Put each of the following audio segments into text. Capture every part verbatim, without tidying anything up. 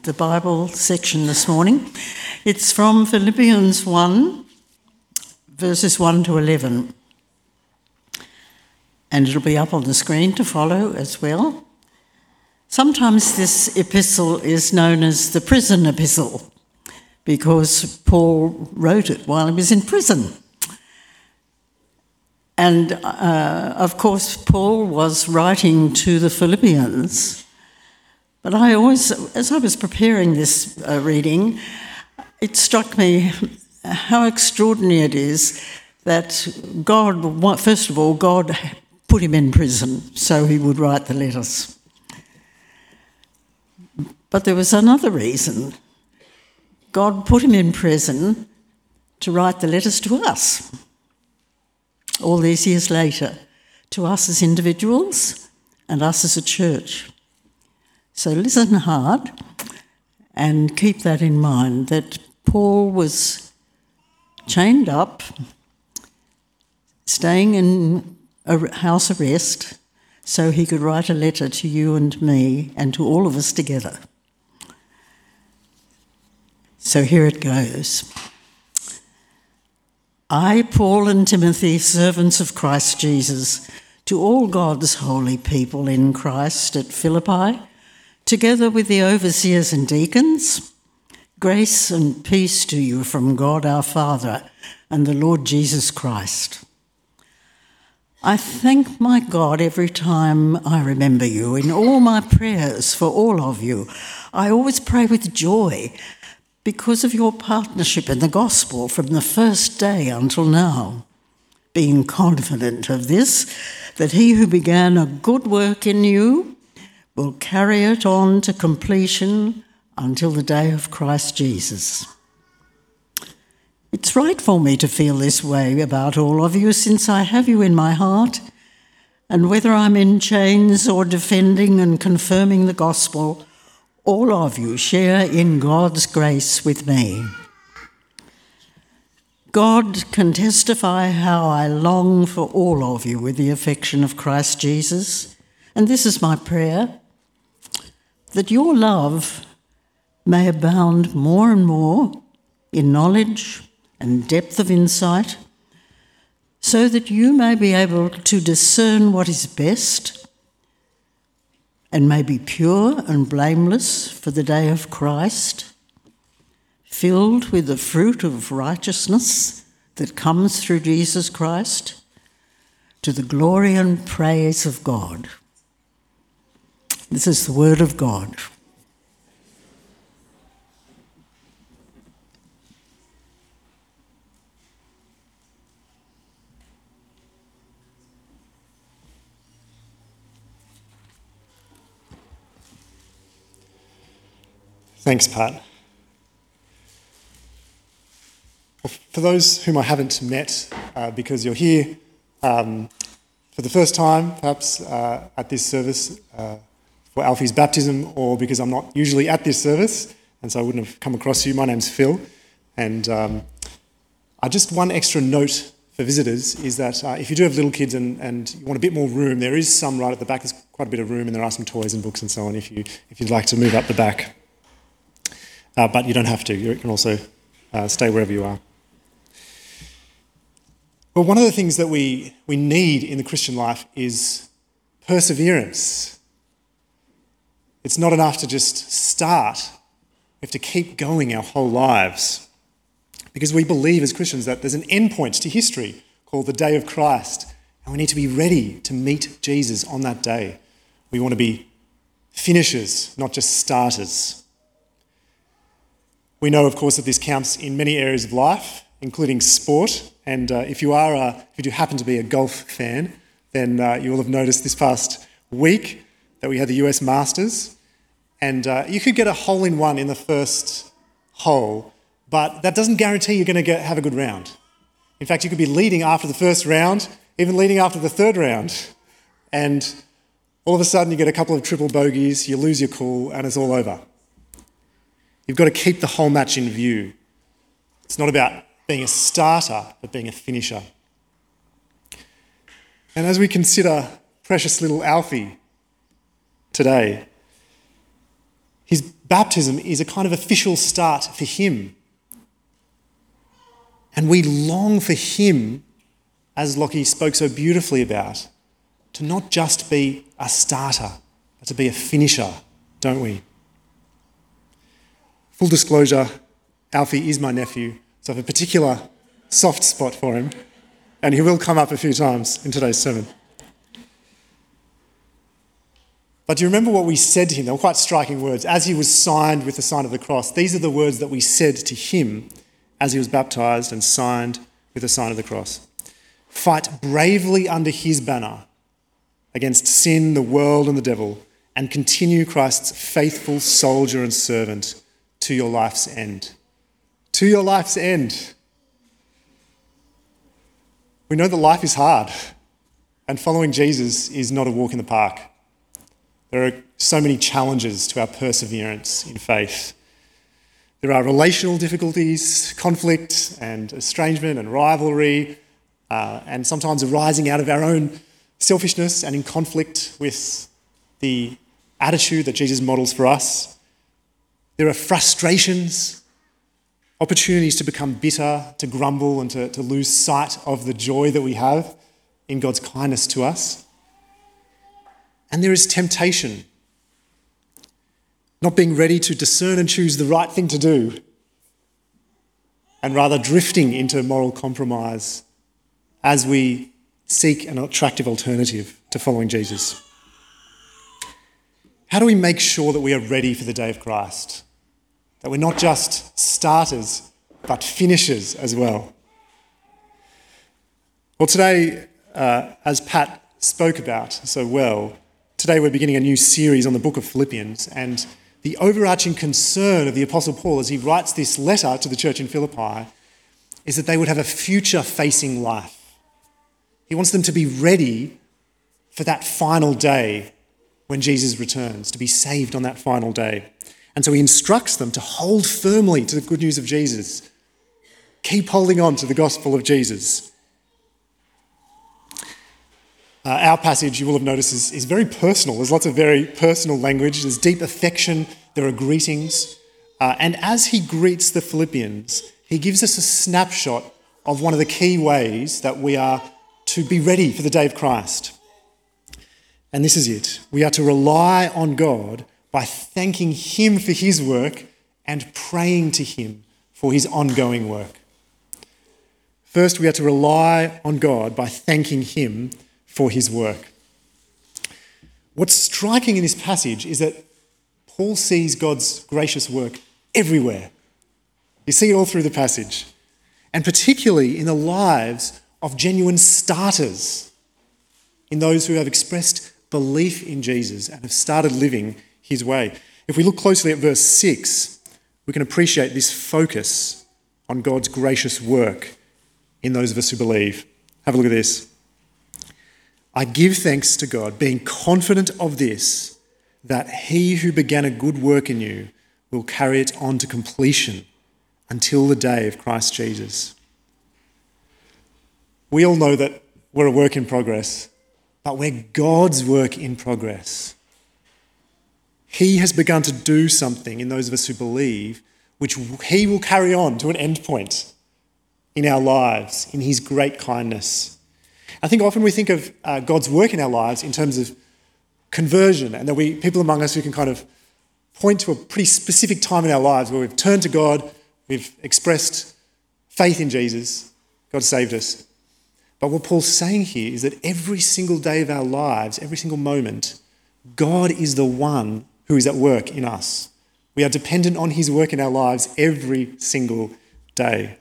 the Bible section this morning. It's from Philippians one, verses one to eleven. And it'll be up on the screen to follow as well. Sometimes this epistle is known as the prison epistle because Paul wrote it while he was in prison. And, uh, of course, Paul was writing to the Philippians. But I always, as I was preparing this uh, reading, it struck me how extraordinary it is that God, first of all, God put him in prison so he would write the letters. But there was another reason. God put him in prison to write the letters to us, all these years later, to us as individuals and us as a church. So listen hard and keep that in mind, that Paul was chained up, staying in a house arrest, so he could write a letter to you and me and to all of us together. So here it goes. I, Paul and Timothy, servants of Christ Jesus, to all God's holy people in Christ at Philippi, together with the overseers and deacons, grace and peace to you from God our Father and the Lord Jesus Christ. I thank my God every time I remember you. In all my prayers for all of you, I always pray with joy because of your partnership in the gospel from the first day until now, being confident of this, that he who began a good work in you will carry it on to completion until the day of Christ Jesus. It's right for me to feel this way about all of you, since I have you in my heart, and whether I'm in chains or defending and confirming the gospel, all of you share in God's grace with me. God can testify how I long for all of you with the affection of Christ Jesus, and this is my prayer, that your love may abound more and more in knowledge and depth of insight, so that you may be able to discern what is best and may be pure and blameless for the day of Christ, filled with the fruit of righteousness that comes through Jesus Christ, to the glory and praise of God. This is the word of God. Thanks, Pat. Well, for those whom I haven't met, uh, because you're here um, for the first time, perhaps uh, at this service uh, for Alfie's baptism, or because I'm not usually at this service, and so I wouldn't have come across you. My name's Phil, and um, I just one extra note for visitors is that uh, if you do have little kids and, and you want a bit more room, there is some right at the back. There's quite a bit of room, and there are some toys and books and so on if you if you'd like to move up the back. Uh, but you don't have to. You can also uh, stay wherever you are. Well, one of the things that we, we need in the Christian life is perseverance. It's not enough to just start. We have to keep going our whole lives. Because we believe as Christians that there's an endpoint to history called the day of Christ, and we need to be ready to meet Jesus on that day. We want to be finishers, not just starters. We know, of course, that this counts in many areas of life, including sport. And uh, if you are, a, if you do happen to be a golf fan, then uh, you will have noticed this past week that we had the U S Masters, and uh, you could get a hole-in-one in the first hole, but that doesn't guarantee you're going to get, have a good round. In fact, you could be leading after the first round, even leading after the third round, and all of a sudden you get a couple of triple bogeys, you lose your cool, and it's all over. You've got to keep the whole match in view. It's not about being a starter, but being a finisher. And as we consider precious little Alfie today, he's baptism is a kind of official start for him. And we long for him, as Lockie spoke so beautifully about, to not just be a starter, but to be a finisher, don't we? Full disclosure, Alfie is my nephew, so I have a particular soft spot for him, and he will come up a few times in today's sermon. But do you remember what we said to him? They were quite striking words. As he was signed with the sign of the cross, these are the words that we said to him as he was baptised and signed with the sign of the cross. Fight bravely under his banner against sin, the world and the devil, and continue Christ's faithful soldier and servant to your life's end. To your life's end. We know that life is hard, and following Jesus is not a walk in the park. There are so many challenges to our perseverance in faith. There are relational difficulties, conflict and estrangement and rivalry, uh, and sometimes arising out of our own selfishness and in conflict with the attitude that Jesus models for us. There are frustrations, opportunities to become bitter, to grumble and to, to lose sight of the joy that we have in God's kindness to us. And there is temptation, not being ready to discern and choose the right thing to do, and rather drifting into moral compromise as we seek an attractive alternative to following Jesus. How do we make sure that we are ready for the day of Christ? That we're not just starters, but finishers as well? Well, today, uh, as Pat spoke about so well, today we're beginning a new series on the book of Philippians, and the overarching concern of the Apostle Paul as he writes this letter to the church in Philippi is that they would have a future-facing life. He wants them to be ready for that final day when Jesus returns, to be saved on that final day. And so he instructs them to hold firmly to the good news of Jesus. Keep holding on to the gospel of Jesus. Uh, our passage, you will have noticed, is, is very personal. There's lots of very personal language. There's deep affection. There are greetings. Uh, and as he greets the Philippians, he gives us a snapshot of one of the key ways that we are to be ready for the day of Christ. And this is it. We are to rely on God by thanking him for his work and praying to him for his ongoing work. First, we are to rely on God by thanking him for his work. What's striking in this passage is that Paul sees God's gracious work everywhere. You see it all through the passage, and particularly in the lives of genuine starters, in those who have expressed belief in Jesus and have started living his way. If we look closely at verse six, we can appreciate this focus on God's gracious work in those of us who believe. Have a look at this. I give thanks to God, being confident of this, that he who began a good work in you will carry it on to completion until the day of Christ Jesus. We all know that we're a work in progress, but we're God's work in progress. He has begun to do something in those of us who believe, which he will carry on to an end point in our lives, in his great kindness. I think often we think of uh, God's work in our lives in terms of conversion, and that we people among us who can kind of point to a pretty specific time in our lives where we've turned to God, we've expressed faith in Jesus, God saved us. But what Paul's saying here is that every single day of our lives, every single moment, God is the one who is at work in us. We are dependent on his work in our lives every single day.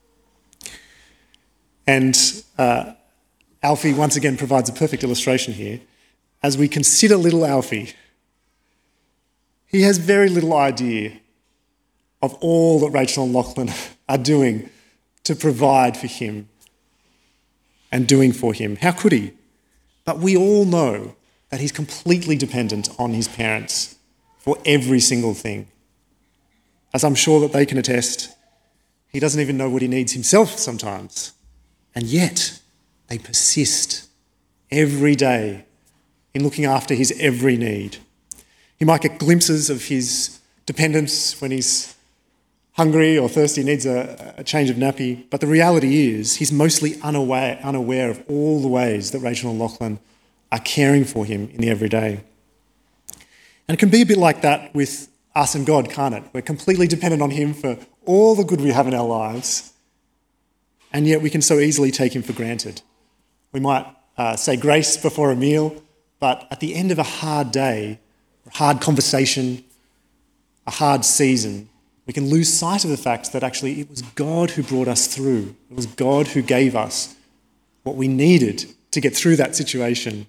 And uh, Alfie once again provides a perfect illustration here. As we consider little Alfie, he has very little idea of all that Rachel and Lachlan are doing to provide for him and doing for him. How could he? But we all know that he's completely dependent on his parents for every single thing. As I'm sure that they can attest, he doesn't even know what he needs himself sometimes. And yet, they persist every day in looking after his every need. He might get glimpses of his dependence, when he's hungry or thirsty, needs a, a change of nappy. But the reality is he's mostly unaware, unaware of all the ways that Rachel and Lachlan are caring for him in the everyday. And it can be a bit like that with us and God, can't it? We're completely dependent on him for all the good we have in our lives, and yet we can so easily take him for granted. We might uh, say grace before a meal, but at the end of a hard day, a hard conversation, a hard season, we can lose sight of the fact that actually it was God who brought us through. It was God who gave us what we needed to get through that situation.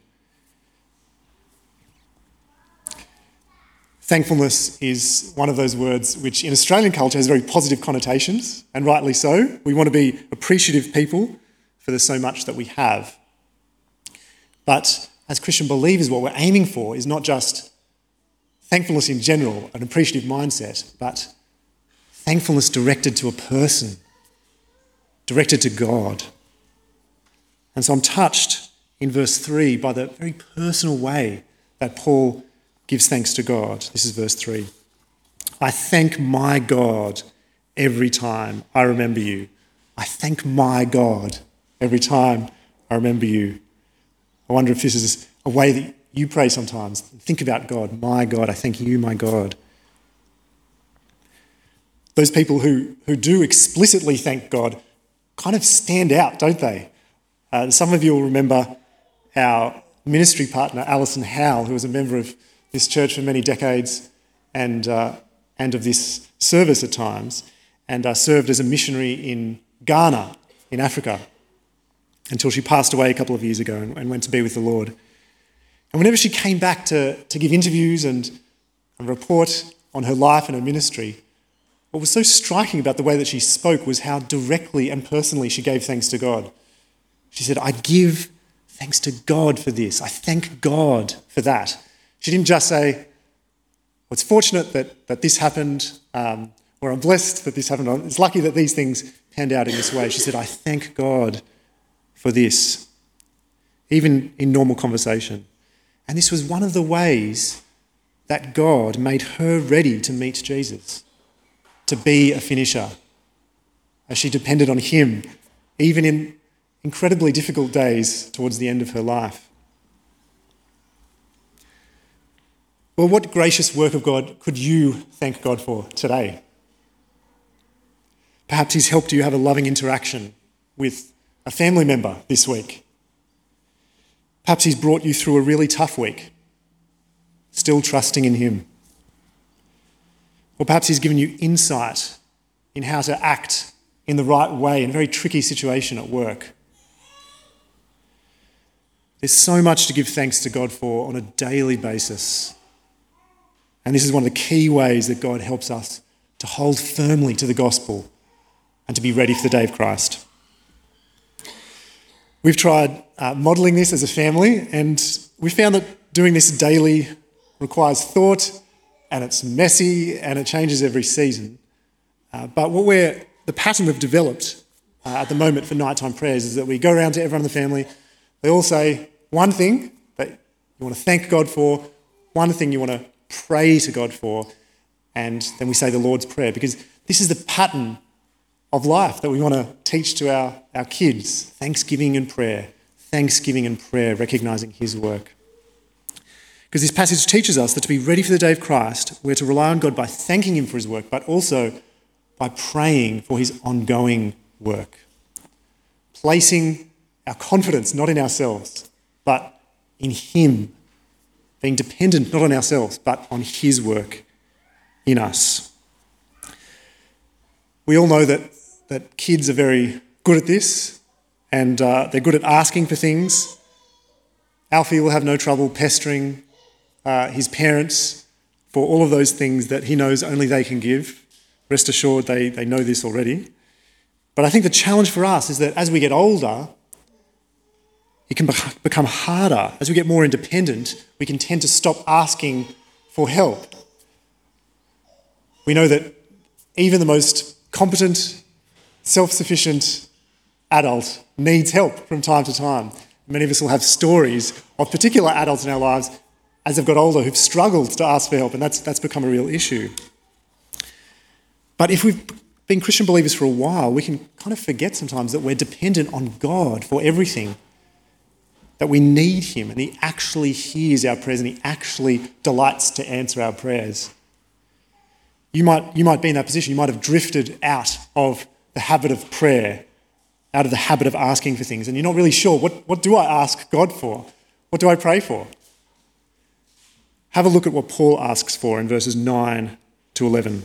Thankfulness is one of those words which in Australian culture has very positive connotations, and rightly so. We want to be appreciative people for the so much that we have. But as Christian believers, what we're aiming for is not just thankfulness in general, an appreciative mindset, but thankfulness directed to a person, directed to God. And so I'm touched in verse three by the very personal way that Paul gives thanks to God. This is verse three. I thank my God every time I remember you. I thank my God every time I remember you. I wonder if this is a way that you pray sometimes. Think about God. My God, I thank you, my God. Those people who, who do explicitly thank God kind of stand out, don't they? Uh, some of you will remember our ministry partner, Alison Howell, who was a member of this church for many decades and uh, and of this service at times, and uh, served as a missionary in Ghana, in Africa, until she passed away a couple of years ago and, and went to be with the Lord. And whenever she came back to, to give interviews and, and report on her life and her ministry, what was so striking about the way that she spoke was how directly and personally she gave thanks to God. She said, I give thanks to God for this. I thank God for that. She didn't just say, well, it's fortunate that, that this happened, um, or I'm blessed that this happened. It's lucky that these things panned out in this way. She said, I thank God for this, even in normal conversation. And this was one of the ways that God made her ready to meet Jesus, to be a finisher, as she depended on him, even in incredibly difficult days towards the end of her life. Well, what gracious work of God could you thank God for today? Perhaps he's helped you have a loving interaction with a family member this week. Perhaps he's brought you through a really tough week, still trusting in him. Or perhaps he's given you insight in how to act in the right way in a very tricky situation at work. There's so much to give thanks to God for on a daily basis. And this is one of the key ways that God helps us to hold firmly to the gospel and to be ready for the day of Christ. We've tried uh, modelling this as a family, and we found that doing this daily requires thought, and it's messy, and it changes every season. Uh, but what we're, the pattern we've developed uh, at the moment for nighttime prayers is that we go around to everyone in the family. They all say one thing that you want to thank God for, one thing you want to pray to God for, and then we say the Lord's Prayer, because this is the pattern of life that we want to teach to our, our kids. Thanksgiving and prayer. Thanksgiving and prayer, recognising his work. Because this passage teaches us that to be ready for the day of Christ, we're to rely on God by thanking him for his work, but also by praying for his ongoing work. Placing our confidence not in ourselves, but in him. Being dependent not on ourselves, but on his work in us. We all know that, that kids are very good at this, and uh, they're good at asking for things. Alfie will have no trouble pestering uh, his parents for all of those things that he knows only they can give. Rest assured, they, they know this already. But I think the challenge for us is that as we get older, it can become harder. As we get more independent, we can tend to stop asking for help. We know that even the most competent, self-sufficient adult needs help from time to time. Many of us will have stories of particular adults in our lives as they've got older who've struggled to ask for help, and that's, that's become a real issue. But if we've been Christian believers for a while, we can kind of forget sometimes that we're dependent on God for everything, that we need him, and he actually hears our prayers and he actually delights to answer our prayers. You might, you might be in that position. You might have drifted out of the habit of prayer, out of the habit of asking for things, and you're not really sure, what, what do I ask God for? What do I pray for? Have a look at what Paul asks for in verses nine to eleven.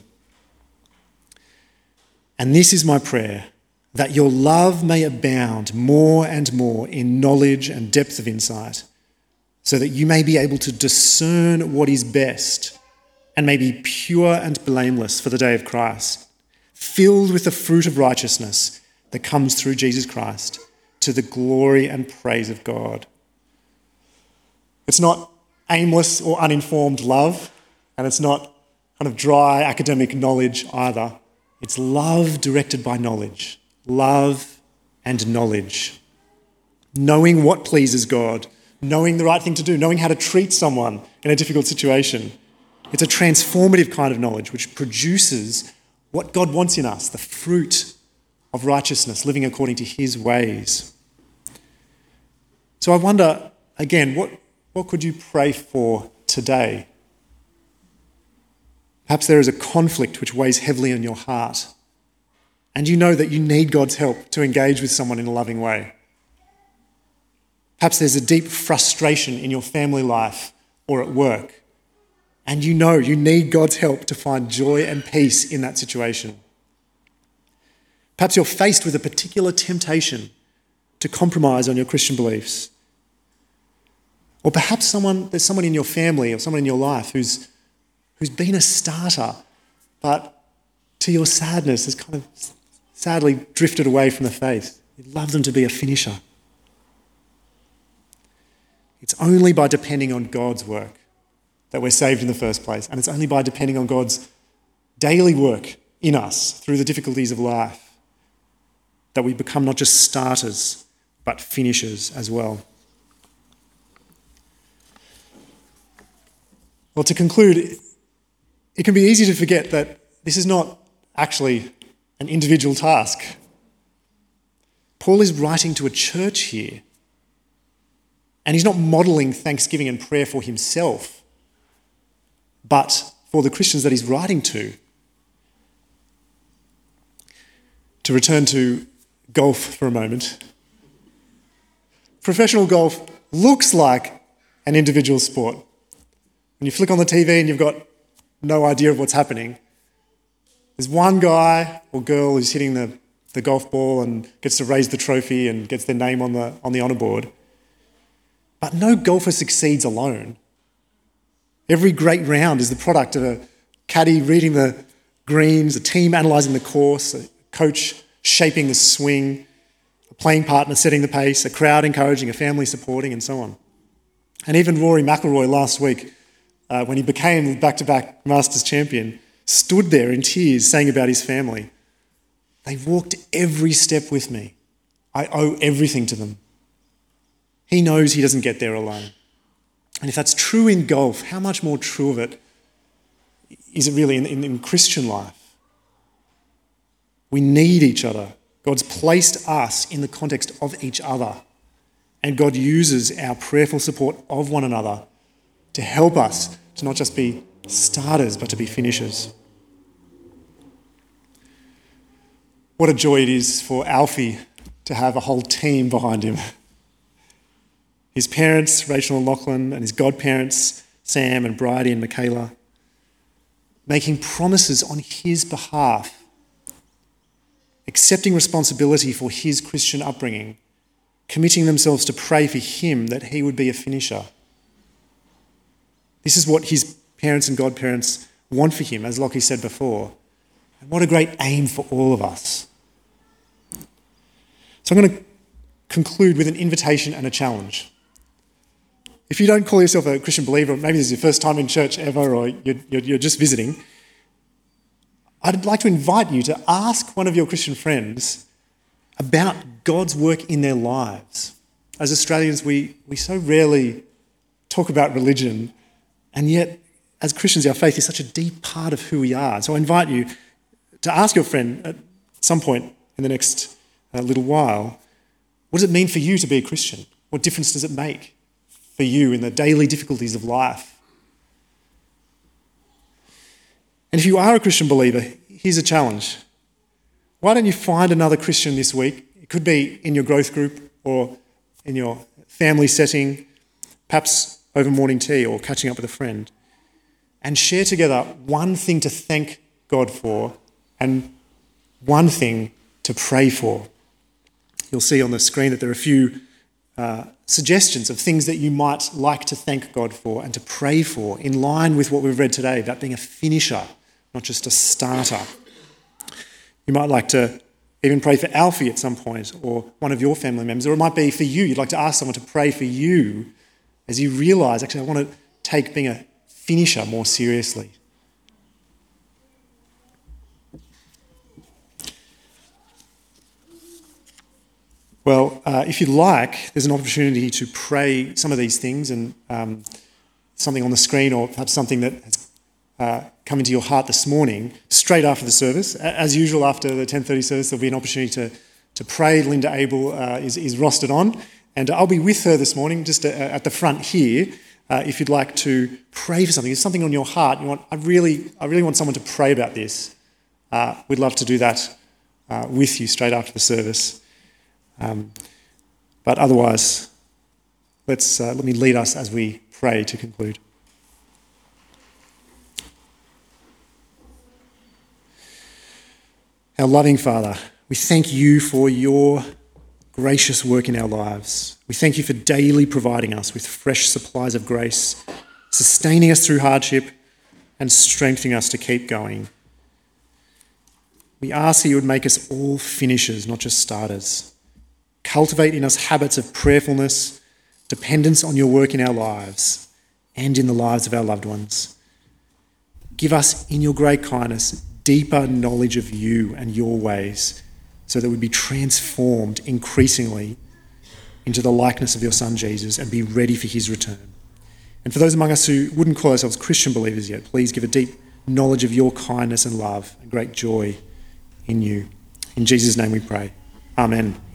And this is my prayer, that your love may abound more and more in knowledge and depth of insight, so that you may be able to discern what is best and may be pure and blameless for the day of Christ, filled with the fruit of righteousness that comes through Jesus Christ, to the glory and praise of God. It's not aimless or uninformed love, and it's not kind of dry academic knowledge either. It's love directed by knowledge. Love and knowledge. Knowing what pleases God, knowing the right thing to do, knowing how to treat someone in a difficult situation. It's a transformative kind of knowledge which produces what God wants in us, the fruit of righteousness, living according to his ways. So I wonder, again, what, what could you pray for today? Perhaps there is a conflict which weighs heavily on your heart, and you know that you need God's help to engage with someone in a loving way. Perhaps there's a deep frustration in your family life or at work, and you know you need God's help to find joy and peace in that situation. Perhaps you're faced with a particular temptation to compromise on your Christian beliefs. Or perhaps someone, there's someone in your family or someone in your life who's, who's been a starter, but to your sadness has kind of sadly drifted away from the faith. You'd love them to be a finisher. It's only by depending on God's work that we're saved in the first place. And it's only by depending on God's daily work in us through the difficulties of life that we become not just starters, but finishers as well. Well, to conclude, it can be easy to forget that this is not actually an individual task. Paul is writing to a church here, and he's not modelling thanksgiving and prayer for himself, but for the Christians that he's writing to. To return to golf for a moment, professional golf looks like an individual sport. When you flick on the T V and you've got no idea of what's happening, there's one guy or girl who's hitting the, the golf ball and gets to raise the trophy and gets their name on the on the honour board. But no golfer succeeds alone. Every great round is the product of a caddy reading the greens, a team analysing the course, a coach shaping the swing, a playing partner setting the pace, a crowd encouraging, a family supporting, and so on. And even Rory McIlroy last week, uh, when he became the back-to-back Masters champion, stood there in tears saying about his family, "They walked every step with me. I owe everything to them." He knows he doesn't get there alone. And if that's true in golf, how much more true of it is it really in, in, in Christian life? We need each other. God's placed us in the context of each other. And God uses our prayerful support of one another to help us to not just be starters, but to be finishers. What a joy it is for Alfie to have a whole team behind him. His parents, Rachel and Lachlan, and his godparents, Sam and Bridie and Michaela, making promises on his behalf, accepting responsibility for his Christian upbringing, committing themselves to pray for him that he would be a finisher. This is what his parents and godparents want for him, as Lockie said before. And what a great aim for all of us. So I'm going to conclude with an invitation and a challenge. If you don't call yourself a Christian believer, maybe this is your first time in church ever, or you're, you're, you're just visiting, I'd like to invite you to ask one of your Christian friends about God's work in their lives. As Australians, we, we so rarely talk about religion, and yet, as Christians, our faith is such a deep part of who we are. So I invite you to ask your friend at some point in the next uh, little while, what does it mean for you to be a Christian? What difference does it make for you in the daily difficulties of life? And if you are a Christian believer, here's a challenge. Why don't you find another Christian this week? It could be in your growth group or in your family setting, perhaps over morning tea or catching up with a friend, and share together one thing to thank God for and one thing to pray for. You'll see on the screen that there are a few uh, suggestions of things that you might like to thank God for and to pray for, in line with what we've read today about being a finisher, not just a starter. You might like to even pray for Alfie at some point, or one of your family members, or it might be for you. You'd like to ask someone to pray for you as you realise, actually, I want to take being a finisher more seriously. Well, uh, if you'd like, there's an opportunity to pray some of these things, and um, something on the screen, or perhaps something that has uh, come into your heart this morning, straight after the service. As usual, after the ten thirty service, there'll be an opportunity to, to pray. Linda Abel uh, is, is rostered on, and I'll be with her this morning, just uh, at the front here. Uh, if you'd like to pray for something, there's something on your heart. You want, I really, I really want someone to pray about this. Uh, we'd love to do that uh, with you straight after the service. Um, but otherwise, let's uh, let me lead us as we pray to conclude. Our loving Father, we thank you for your gracious work in our lives. We thank you for daily providing us with fresh supplies of grace, sustaining us through hardship and strengthening us to keep going. We ask that you would make us all finishers, not just starters. Cultivate in us habits of prayerfulness, dependence on your work in our lives and in the lives of our loved ones. Give us, in your great kindness, deeper knowledge of you and your ways, so that we'd be transformed increasingly into the likeness of your Son Jesus and be ready for his return. And for those among us who wouldn't call ourselves Christian believers yet, please give a deep knowledge of your kindness and love and great joy in you. In Jesus' name we pray. Amen.